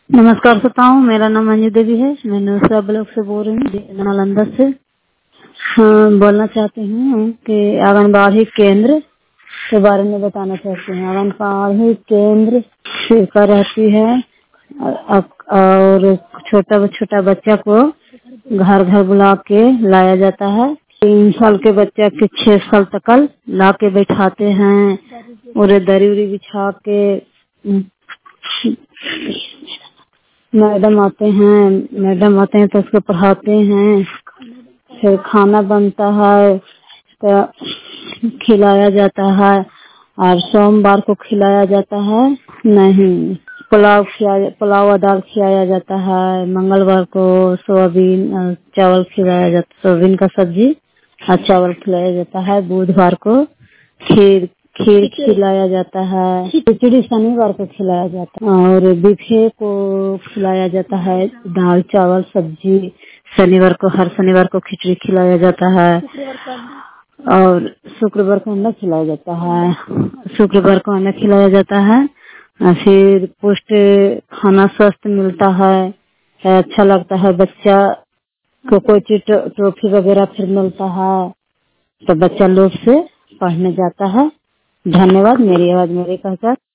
नमस्कार श्रोताओं, मेरा नाम मंजू देवी है। मैं नूसरा ब्लॉक से बोल रही हूँ, नालंदा से। हाँ, बोलना चाहती हूँ कि आंगनबाड़ी केंद्र के बारे में बताना चाहती हूँ। आंगनबाड़ी केंद्र सेविका रहती है और छोटा छोटा बच्चा को घर घर बुला के लाया जाता है। 3 साल के बच्चे के 6 साल तक ला के बैठाते हैं और दरी उरी बिछा के मैडम आते हैं तो उसको पढ़ाते हैं। फिर खाना बनता है तो खिलाया जाता है और सोमवार को खिलाया जाता है नहीं, पुलाव और दाल खिलाया जाता है। मंगलवार को सोयाबीन और चावल खिलाया जाता है, सोयाबीन का सब्जी और चावल खिलाया जाता है। बुधवार को खीर खिलाया जाता है। खिचड़ी शनिवार को खिलाया जाता है और बीफे को खिलाया जाता है। दाल चावल सब्जी शनिवार को, हर शनिवार को खिचड़ी खिलाया जाता है और शुक्रवार को अंडा खिलाया जाता है। और फिर पुष्ट खाना स्वस्थ मिलता है, अच्छा लगता है। बच्चा को कोई चीज ट्रॉफी वगैरह फिर मिलता है तो बच्चा लोग से पढ़ने जाता है। धन्यवाद। मेरी आवाज मेरे कहकर